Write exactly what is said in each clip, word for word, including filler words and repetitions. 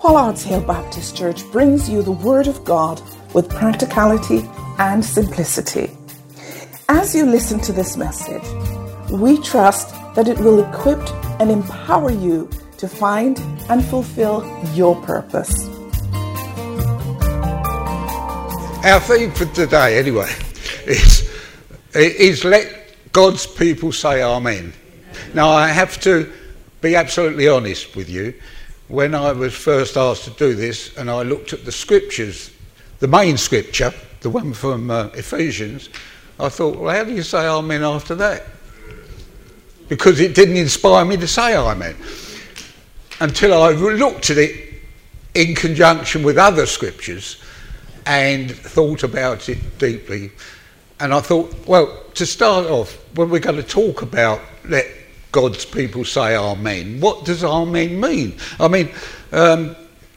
Pollard's Hill Baptist Church brings you the Word of God with practicality and simplicity. As you listen to this message, we trust that it will equip and empower you to find and fulfill your purpose. Our theme for today, anyway, is, is let God's people say Amen. Now, I have to be absolutely honest with you. When I was first asked to do this and I looked at the scriptures, the main scripture, the one from uh, Ephesians, I thought, well, how do you say Amen after that? Because it didn't inspire me to say Amen. Until I looked at it in conjunction with other scriptures and thought about it deeply. And I thought, well, to start off, when we're going to talk about let God's people say Amen, what does Amen mean? I mean, um,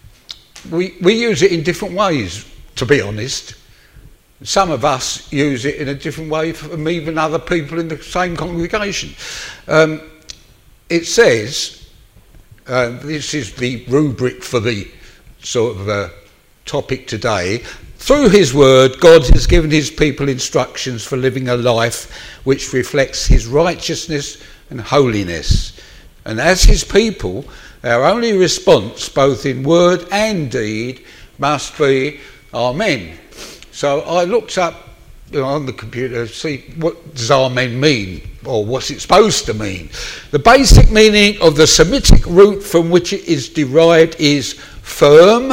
we, we use it in different ways, to be honest. Some of us use it in a different way from even other people in the same congregation. Um, it says, uh, this is the rubric for the sort of uh, topic today, through his word, God has given his people instructions for living a life which reflects his righteousness and holiness. And as his people, our only response, both in word and deed, must be Amen. So I looked up, you know, on the computer to see what does Amen mean, or what's it supposed to mean. The basic meaning of the Semitic root from which it is derived is firm,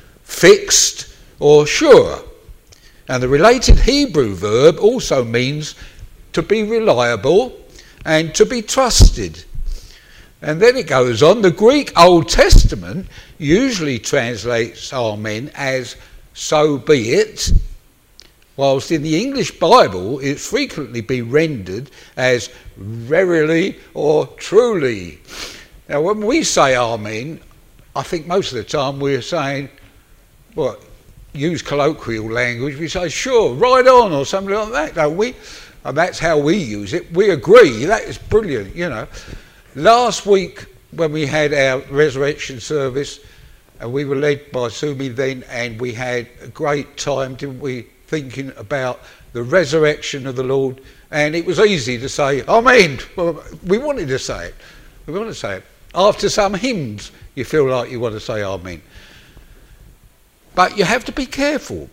fixed, or sure. And the related Hebrew verb also means to be reliable and to be trusted. And then it goes on, the Greek Old Testament usually translates Amen as so be it, whilst in the English Bible it's frequently been rendered as verily or truly. Now when we say Amen, I think most of the time we're saying, what, use colloquial language, we say sure, right on, or something like that, don't we? And that's how we use it. We agree, that is brilliant, you know. Last week when we had our resurrection service, and we were led by Sumi then, and we had a great time, didn't we, thinking about the resurrection of the Lord, and it was easy to say Amen. Well, we wanted to say it. We want to say it. After some hymns, you feel like you want to say Amen. But you have to be careful.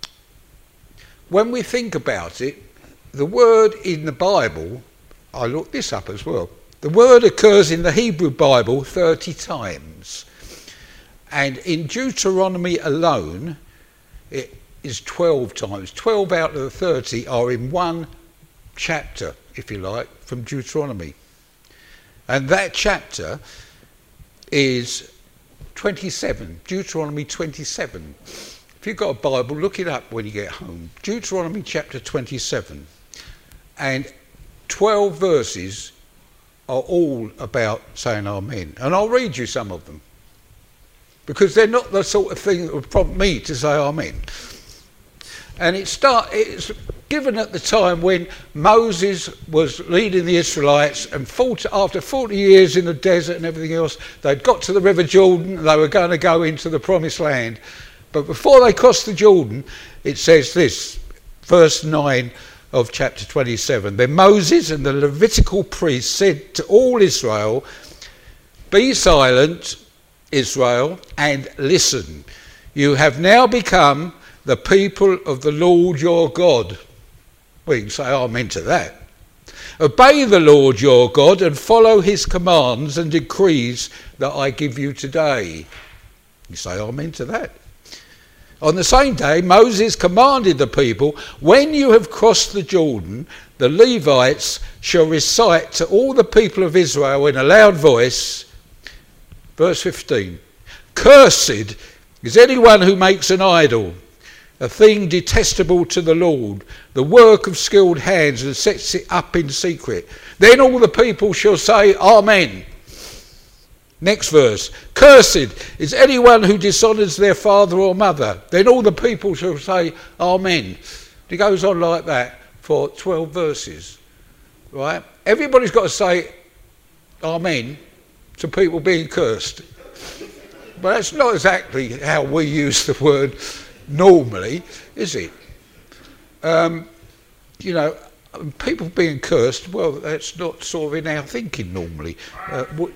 When we think about it, the word in the Bible, I looked this up as well, the word occurs in the Hebrew Bible thirty times. And in Deuteronomy alone, it is twelve times. twelve out of the thirty are in one chapter, if you like, from Deuteronomy. And that chapter is twenty-seven, Deuteronomy twenty-seven. If you've got a Bible, look it up when you get home. Deuteronomy chapter twenty-seven. And twelve verses are all about saying Amen. And I'll read you some of them, because they're not the sort of thing that would prompt me to say Amen. And it start, it's given at the time when Moses was leading the Israelites, and forty, after forty years in the desert and everything else, they'd got to the River Jordan and they were going to go into the Promised Land. But before they crossed the Jordan, it says this, verse nine of chapter twenty-seven. Then Moses and the Levitical priests said to all Israel, be silent, Israel, and listen. You have now become the people of the Lord your God. We can say amen to that. Obey the Lord your God and follow his commands and decrees that I give you today. You say amen to that. On the same day, Moses commanded the people, when you have crossed the Jordan, the Levites shall recite to all the people of Israel in a loud voice, verse fifteen, cursed is anyone who makes an idol, a thing detestable to the Lord, the work of skilled hands, and sets it up in secret. Then all the people shall say, Amen. Next verse, cursed is anyone who dishonours their father or mother. Then all the people shall say, Amen. It goes on like that for twelve verses, right? Everybody's got to say Amen to people being cursed. But that's not exactly how we use the word normally, is it? Um, you know, people being cursed, well, that's not sort of in our thinking normally. Uh, what,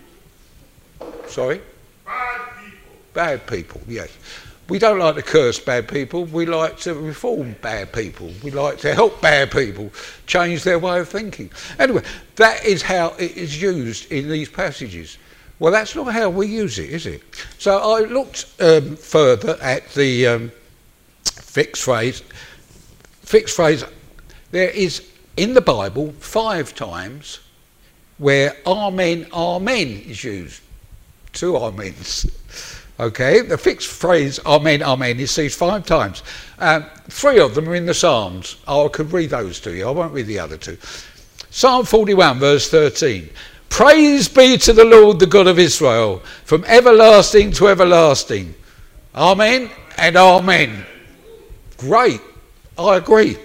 sorry? Bad people. Bad people, yes. We don't like to curse bad people. We like to reform bad people. We like to help bad people change their way of thinking. Anyway, that is how it is used in these passages. Well, that's not how we use it, is it? So I looked um, further at the um, fixed phrase. Fixed phrase, there is in the Bible five times where amen, amen is used. Two amens. Okay, the fixed phrase amen, amen is used five times. Um, three of them are in the Psalms. Oh, I could read those to you. I won't read the other two. Psalm forty-one, verse thirteen. Praise be to the Lord, the God of Israel, from everlasting to everlasting. Amen and amen. Great. I agree.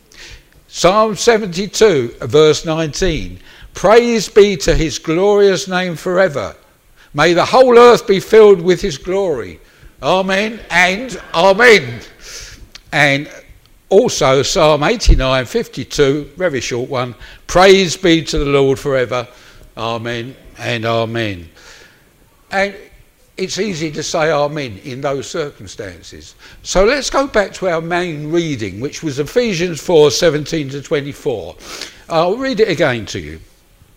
Psalm seventy-two, verse nineteen. Praise be to his glorious name forever. May the whole earth be filled with his glory. Amen and amen. And also Psalm eighty-nine, fifty-two, very short one. Praise be to the Lord forever. Amen and amen. And it's easy to say amen in those circumstances. So let's go back to our main reading, which was Ephesians four, seventeen to twenty-four. I'll read it again to you.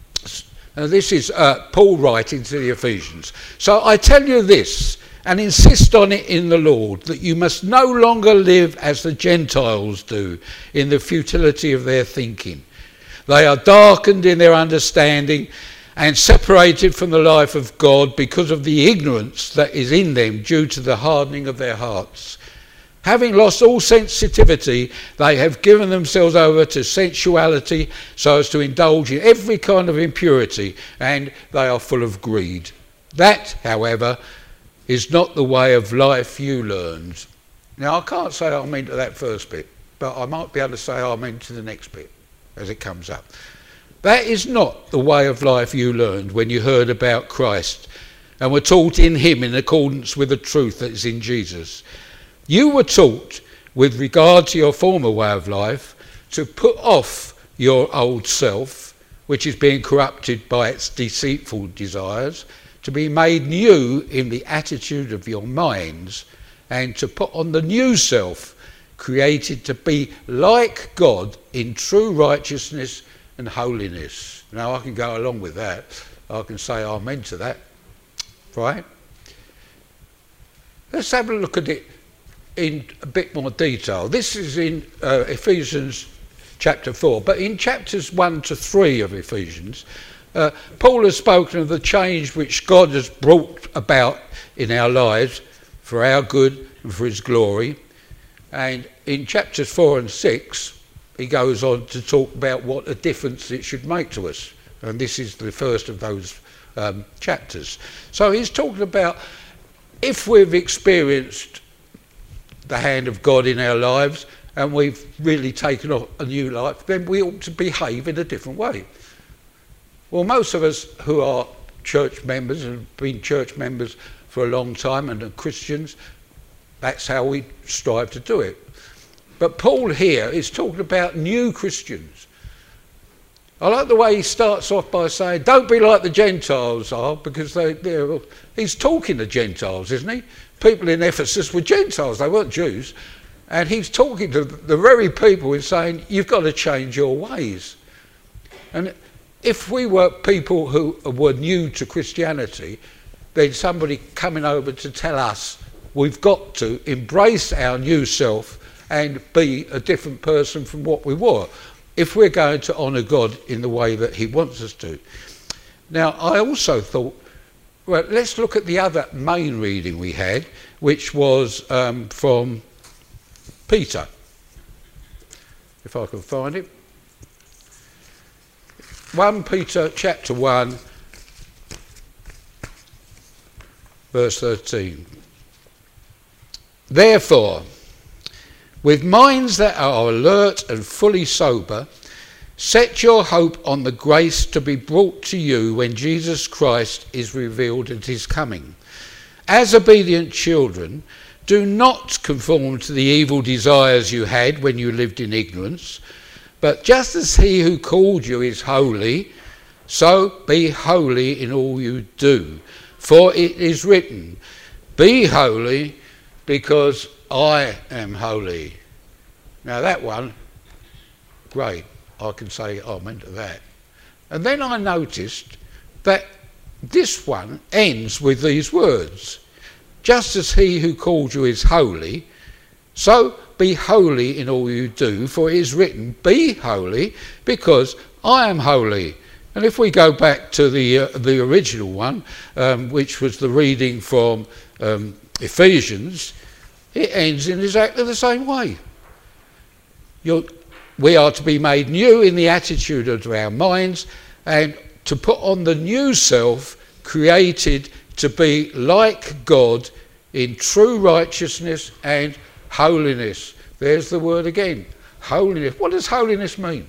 Uh, this is uh, Paul writing to the Ephesians. So I tell you this, and insist on it in the Lord, that you must no longer live as the Gentiles do, in the futility of their thinking. They are darkened in their understanding and separated from the life of God because of the ignorance that is in them due to the hardening of their hearts. Having lost all sensitivity, they have given themselves over to sensuality so as to indulge in every kind of impurity, and they are full of greed. That, however, is not the way of life you learned. Now, I can't say amen to that first bit, but I might be able to say amen to the next bit as it comes up. That is not the way of life you learned when you heard about Christ and were taught in him in accordance with the truth that is in Jesus. You were taught, with regard to your former way of life, to put off your old self, which is being corrupted by its deceitful desires, to be made new in the attitude of your minds, and to put on the new self, created to be like God in true righteousness and holiness. Now I can go along with that. I can say amen to that. Right? Let's have a look at it in a bit more detail. This is in uh, Ephesians chapter four, but in chapters one to three of Ephesians, uh, Paul has spoken of the change which God has brought about in our lives for our good and for his glory. And in chapters four and six, he goes on to talk about what a difference it should make to us. And this is the first of those um, chapters. So he's talking about if we've experienced the hand of God in our lives and we've really taken on a new life, then we ought to behave in a different way. Well, most of us who are church members and have been church members for a long time and are Christians, that's how we strive to do it. But Paul here is talking about new Christians. I like the way he starts off by saying, don't be like the Gentiles are, because they, they're... He's talking to Gentiles, isn't he? People in Ephesus were Gentiles, they weren't Jews. And he's talking to the very people and saying, you've got to change your ways. And if we were people who were new to Christianity, then somebody coming over to tell us we've got to embrace our new self and be a different person from what we were, if we're going to honour God in the way that he wants us to. Now, I also thought, well, let's look at the other main reading we had, which was um, from Peter, if I can find it. First Peter chapter one, verse thirteen. Therefore, with minds that are alert and fully sober, set your hope on the grace to be brought to you when Jesus Christ is revealed at his coming. as obedient children, do not conform to the evil desires you had when you lived in ignorance, but just as he who called you is holy, so be holy in all you do. For it is written, be holy because I am holy. Now that one, great, I can say amen to that. And then I noticed that this one ends with these words. Just as he who called you is holy, so be holy in all you do, for it is written, be holy because I am holy. And if we go back to the uh, the original one, um, which was the reading from um, Ephesians, it ends in exactly the same way. You're, we are to be made new in the attitude of our minds and to put on the new self created to be like God in true righteousness and holiness. There's the word again, holiness. What does holiness mean?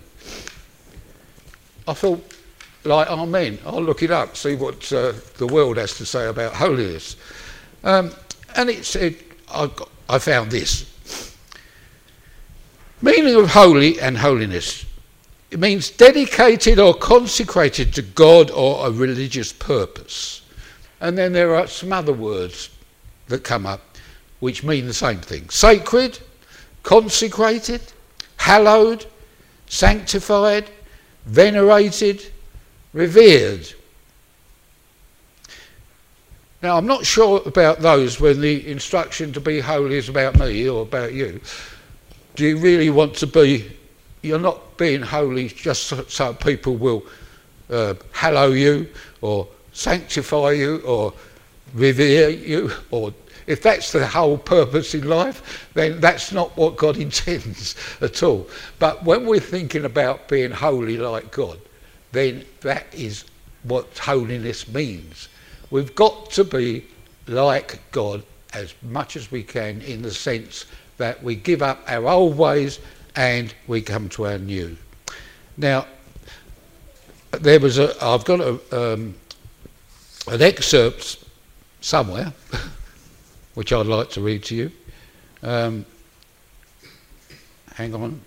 I thought, like, amen, I'll look it up, see what uh, the world has to say about holiness. Um, and it said, I, got, I found this. Meaning of holy and holiness. It means dedicated or consecrated to God or a religious purpose. And then there are some other words that come up which mean the same thing. Sacred, consecrated, hallowed, sanctified, venerated, revered. Now I'm not sure about those when the instruction to be holy is about me or about you. Do you really want to be, you're not being holy just so, so people will uh, hallow you or sanctify you or revere you, or if that's the whole purpose in life, then that's not what God intends at all. But when we're thinking about being holy like God, then that is what holiness means. We've got to be like God as much as we can, in the sense that we give up our old ways and we come to our new. Now, there was a, I've got a, um, an excerpt somewhere, which I'd like to read to you. Um, hang on.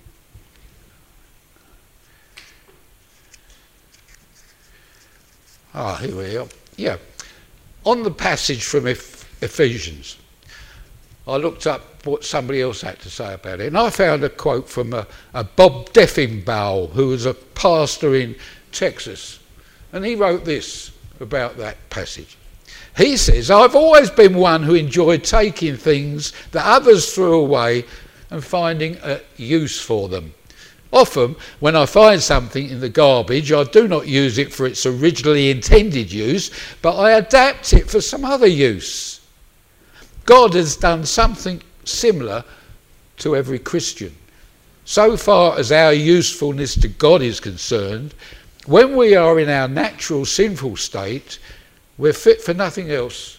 Ah, here we are. Yeah. On the passage from Ephesians, I looked up what somebody else had to say about it, and I found a quote from a, a Bob Deffinbaugh, who was a pastor in Texas, and he wrote this about that passage. He says, I've always been one who enjoyed taking things that others threw away and finding a use for them. Often, when I find something in the garbage, I do not use it for its originally intended use, but I adapt it for some other use. God has done something similar to every Christian. So far as our usefulness to God is concerned, when we are in our natural sinful state, we're fit for nothing else.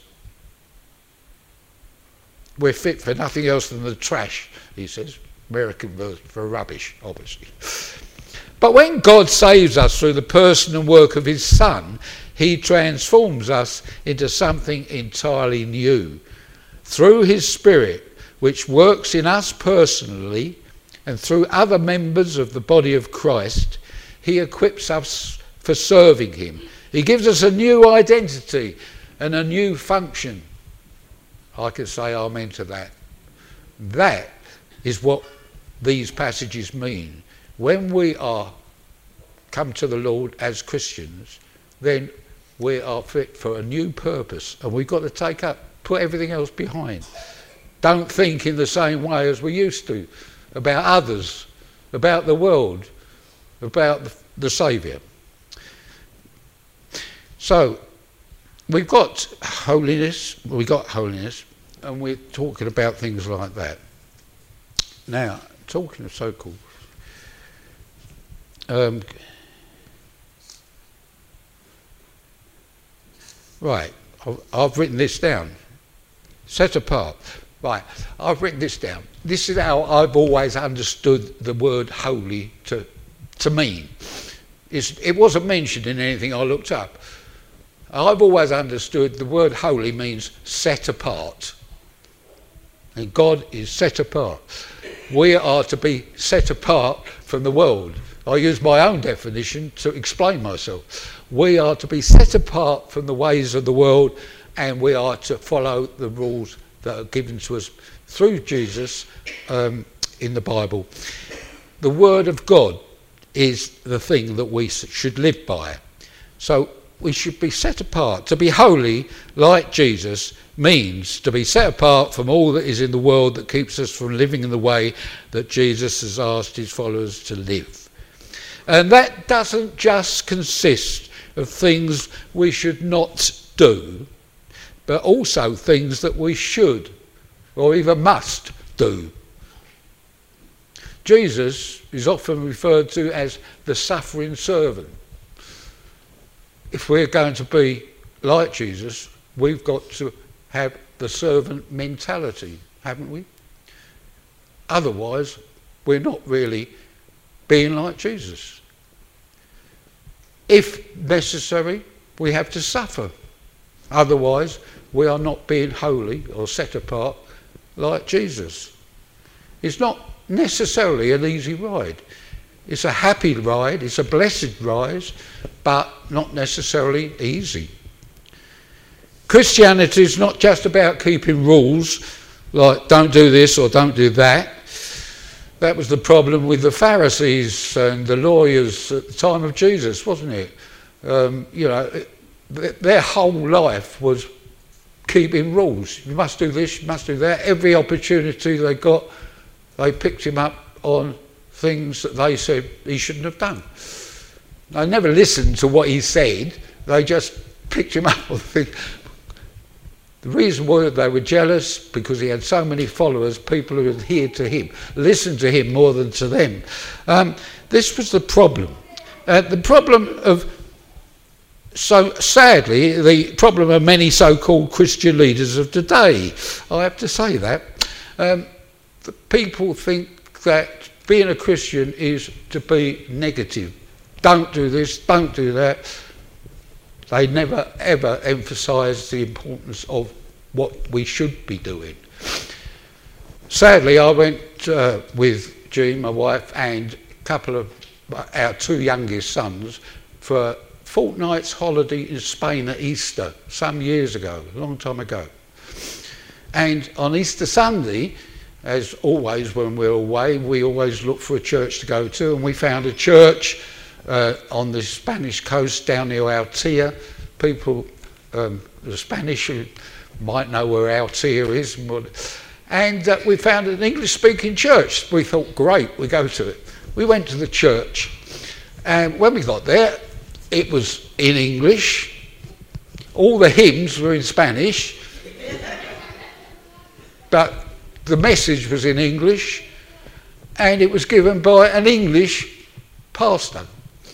We're fit for nothing else than the trash, he says. American word for rubbish, obviously. But when God saves us through the person and work of his Son, he transforms us into something entirely new. Through his Spirit, which works in us personally and through other members of the body of Christ, he equips us for serving him. He gives us a new identity and a new function. I can say amen to that. That is what these passages mean. When we are come to the Lord as Christians, then we are fit for a new purpose, and we've got to take up, put everything else behind. Don't think in the same way as we used to about others, about the world, about the, the Saviour. So we've got holiness, we've got holiness, and we're talking about things like that. Now, talking of so-called, um, right, I've, I've written this down. Set apart. Right, I've written this down. This is how I've always understood the word holy to to mean. It's, it wasn't mentioned in anything I looked up. I've always understood the word holy means set apart. And God is set apart. We are to be set apart from the world. I use my own definition to explain myself. We are to be set apart from the ways of the world, and we are to follow the rules that are given to us through Jesus um, in the Bible. The Word of God is the thing that we should live by. So we should be set apart. To be holy like Jesus means to be set apart from all that is in the world that keeps us from living in the way that Jesus has asked his followers to live. And that doesn't just consist of things we should not do, but also things that we should or even must do. Jesus is often referred to as the suffering servant. If we're going to be like Jesus, we've got to have the servant mentality, haven't we? Otherwise, we're not really being like Jesus. If necessary, we have to suffer. Otherwise, we are not being holy or set apart like Jesus. It's not necessarily an easy ride. It's a happy ride, it's a blessed ride, but not necessarily easy. Christianity is not just about keeping rules, like don't do this or don't do that. That was the problem with the Pharisees and the lawyers at the time of Jesus, wasn't it? Um, you know, it, their whole life was keeping rules. You must do this, you must do that. Every opportunity they got, they picked him up on things that they said he shouldn't have done. They never listened to what he said, they just picked him up on things. The reason why they were jealous, because he had so many followers, people who adhered to him, listened to him more than to them. Um, this was the problem. Uh, the problem of, so sadly, the problem of many so-called Christian leaders of today. I have to say that. Um, the people think that being a Christian is to be negative. Don't do this, don't do that. They never ever emphasise the importance of what we should be doing. Sadly, I went uh, with Jean, my wife, and a couple of our two youngest sons for a fortnight's holiday in Spain at Easter, some years ago, a long time ago. And on Easter Sunday, as always when we're away, we always look for a church to go to, and we found a church uh, on the Spanish coast down near Altea. People, um, the Spanish who might know where Altea is, and uh, we found an English-speaking church. We thought, great, we go to it. We went to the church, and when we got there, it was in English. All the hymns were in Spanish, but the message was in English, and it was given by an English pastor.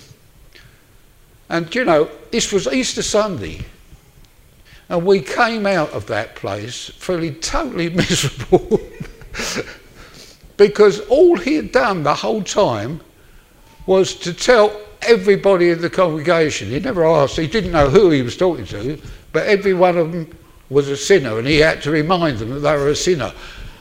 And you know, this was Easter Sunday, and we came out of that place feeling totally miserable because all he had done the whole time was to tell everybody in the congregation. He never asked, he didn't know who he was talking to, but every one of them was a sinner, and he had to remind them that they were a sinner.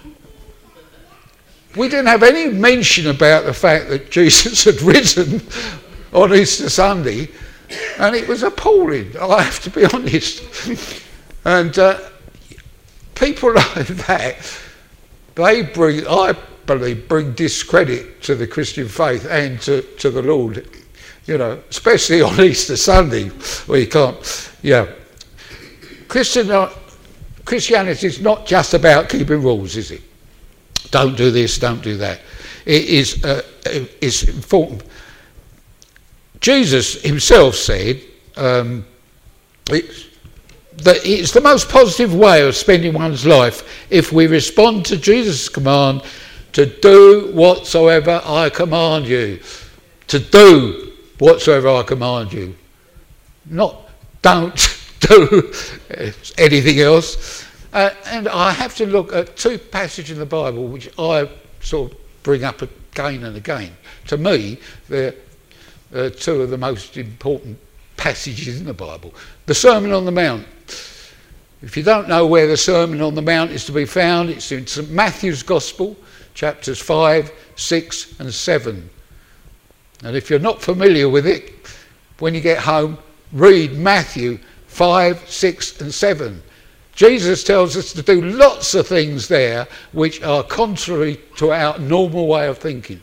We didn't have any mention about the fact that Jesus had risen on Easter Sunday, and it was appalling, I have to be honest. And uh, people like that, they bring, I believe, bring discredit to the Christian faith and to, to the Lord, you know, especially on Easter Sunday, where you can't, yeah. Christian, uh, Christianity is not just about keeping rules, is it? Don't do this, don't do that. It is uh, it's important. Jesus himself said um, it's, that it's the most positive way of spending one's life if we respond to Jesus' command to do whatsoever I command you. To do whatsoever I command you. Not don't do anything else. Uh, and I have to look at two passages in the Bible which I sort of bring up again and again. To me, they're uh, two of the most important passages in the Bible. The Sermon on the Mount. If you don't know where the Sermon on the Mount is to be found, it's in Saint Matthew's Gospel, chapters five, six and seven. And if you're not familiar with it, when you get home, read Matthew five, six and seven. Jesus tells us to do lots of things there which are contrary to our normal way of thinking.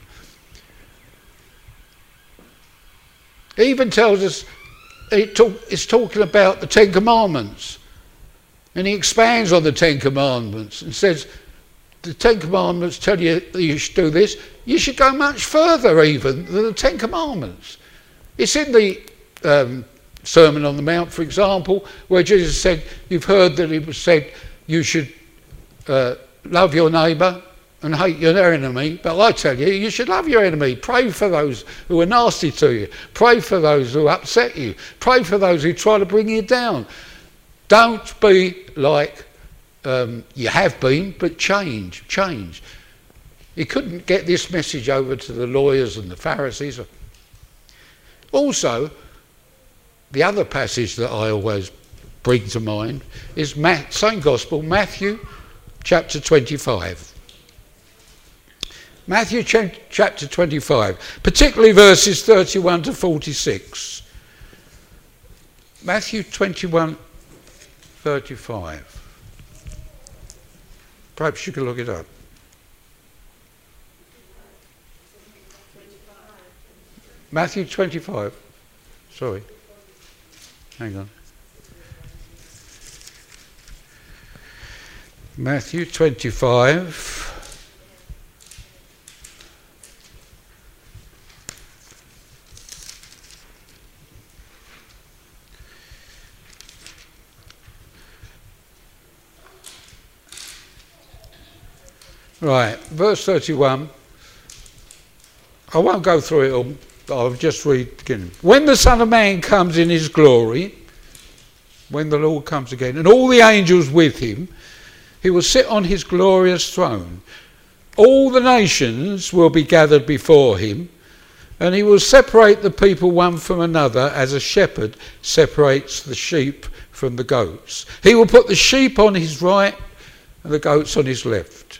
He even tells us, it talk, it's talking about the Ten Commandments. And he expands on the Ten Commandments and says, the Ten Commandments tell you that you should do this. You should go much further even than the Ten Commandments. It's in the um, Sermon on the Mount, for example, where Jesus said, you've heard that it was said you should uh, love your neighbour and hate your enemy, but I tell you, you should love your enemy. Pray for those who are nasty to you. Pray for those who upset you. Pray for those who try to bring you down. Don't be like um, you have been, but change, change. He couldn't get this message over to the lawyers and the Pharisees. Also, the other passage that I always bring to mind is Matt, same Gospel, Matthew chapter twenty-five. Matthew ch- chapter twenty-five, particularly verses thirty-one to forty-six. Matthew twenty-one, thirty-five. Perhaps you can look it up. Matthew twenty-five. Sorry. Hang on. Matthew twenty-five. Right, verse thirty-one. I won't go through it all. I'll just read beginning. When the Son of Man comes in his glory, when the Lord comes again, and all the angels with him, he will sit on his glorious throne. All the nations will be gathered before him, and he will separate the people one from another as a shepherd separates the sheep from the goats. He will put the sheep on his right and the goats on his left.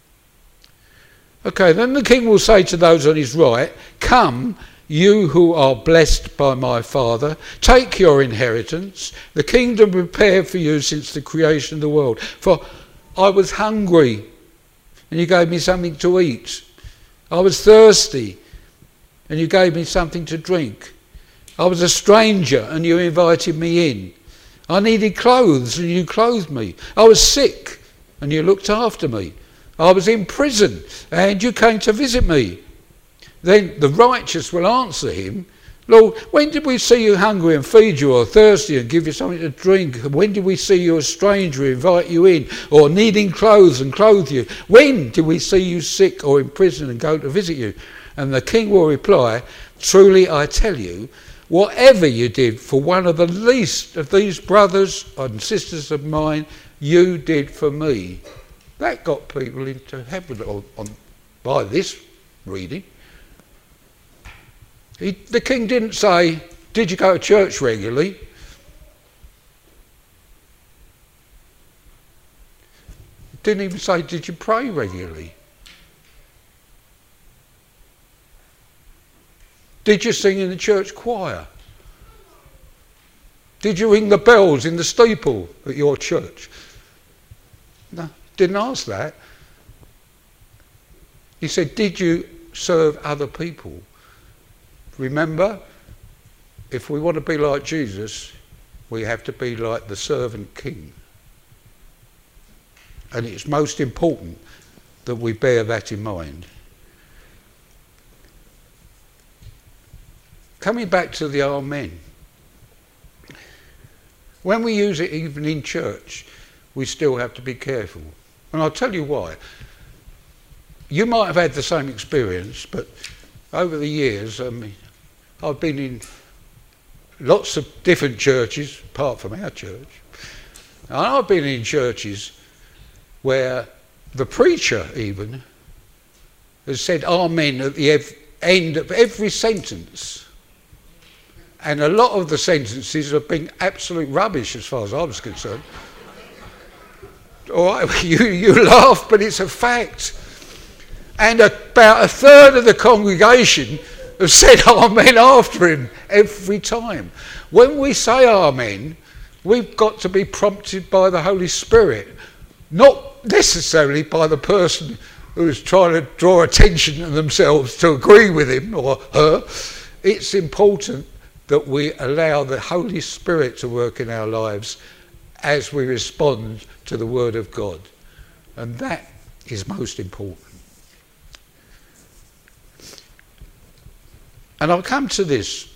Okay, then the king will say to those on his right, come, you who are blessed by my Father, take your inheritance, the kingdom prepared for you since the creation of the world. For I was hungry, and you gave me something to eat. I was thirsty, and you gave me something to drink. I was a stranger, and you invited me in. I needed clothes, and you clothed me. I was sick, and you looked after me. I was in prison, and you came to visit me. Then the righteous will answer him, Lord, when did we see you hungry and feed you, or thirsty and give you something to drink? When did we see you a stranger, invite you in, or needing clothes and clothe you? When did we see you sick or in prison and go to visit you? And the king will reply, truly I tell you, whatever you did for one of the least of these brothers and sisters of mine, you did for me. That got people into heaven on, on, by this reading. He, the king didn't say, did you go to church regularly? Didn't even say, did you pray regularly? Did you sing in the church choir? Did you ring the bells in the steeple at your church? No, didn't ask that. He said, did you serve other people? Remember, if we want to be like Jesus, we have to be like the servant king. And it's most important that we bear that in mind. Coming back to the Amen. When we use it even in church, we still have to be careful. And I'll tell you why. You might have had the same experience, but over the years, um, I've been in lots of different churches, apart from our church. And I've been in churches where the preacher even has said Amen at the ev- end of every sentence. And a lot of the sentences have been absolute rubbish as far as I was concerned. All right, you, you laugh, but it's a fact. And about a third of the congregation have said amen after him every time. When we say amen, we've got to be prompted by the Holy Spirit, not necessarily by the person who's trying to draw attention to themselves to agree with him or her. It's important that we allow the Holy Spirit to work in our lives as we respond to the Word of God. And that is most important. And I'll come to this.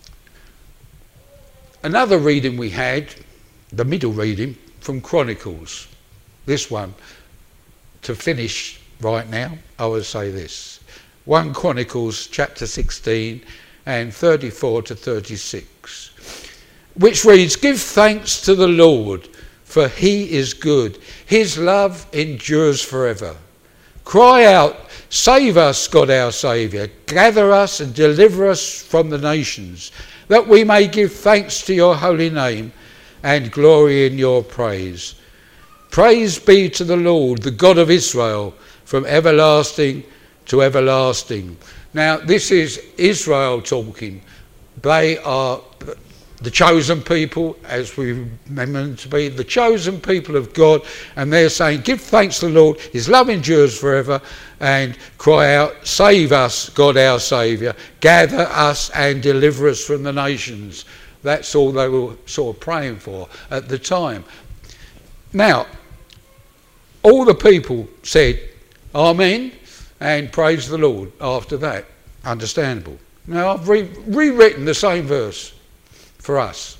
Another reading we had, the middle reading, from Chronicles. This one, to finish right now, I would say this. First Chronicles chapter sixteen and thirty-four to thirty-six, which reads, "Give thanks to the Lord, for he is good. His love endures forever. Cry out, save us, God our Saviour. Gather us and deliver us from the nations, that we may give thanks to your holy name and glory in your praise. Praise be to the Lord, the God of Israel, from everlasting to everlasting." Now, this is Israel talking. They are the chosen people, as we remember them to be, the chosen people of God, and they're saying, give thanks to the Lord, his love endures forever, and cry out, save us, God our Saviour, gather us and deliver us from the nations. That's all they were sort of praying for at the time. Now, all the people said, Amen, and praise the Lord after that. Understandable. Now, I've re- rewritten the same verse for us.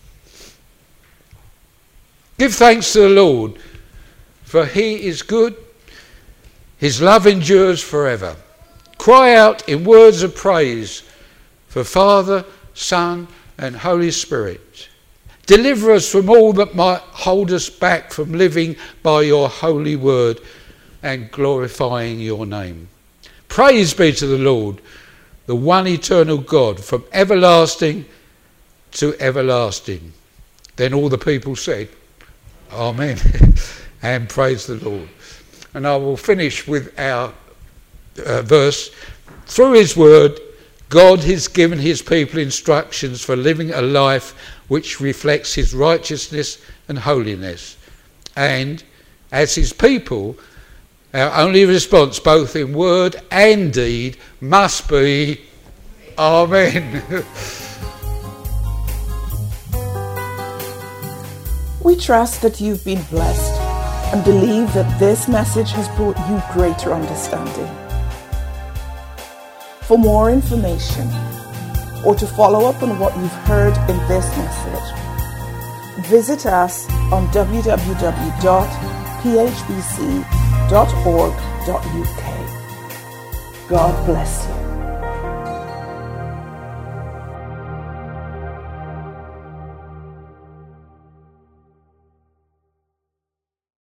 Give thanks to the Lord, for he is good, his love endures forever. Cry out in words of praise for Father, Son, and Holy Spirit. Deliver us from all that might hold us back from living by your holy word and glorifying your name. Praise be to the Lord, the one eternal God, from everlasting to everlasting. Then all the people said, Amen, and praise the Lord. And I will finish with our uh, verse. Through his word, God has given his people instructions for living a life which reflects his righteousness and holiness. And as his people, our only response, both in word and deed, must be Amen. We trust that you've been blessed and believe that this message has brought you greater understanding. For more information or to follow up on what you've heard in this message, visit us on w w w dot p h b c dot org dot u k. God bless you.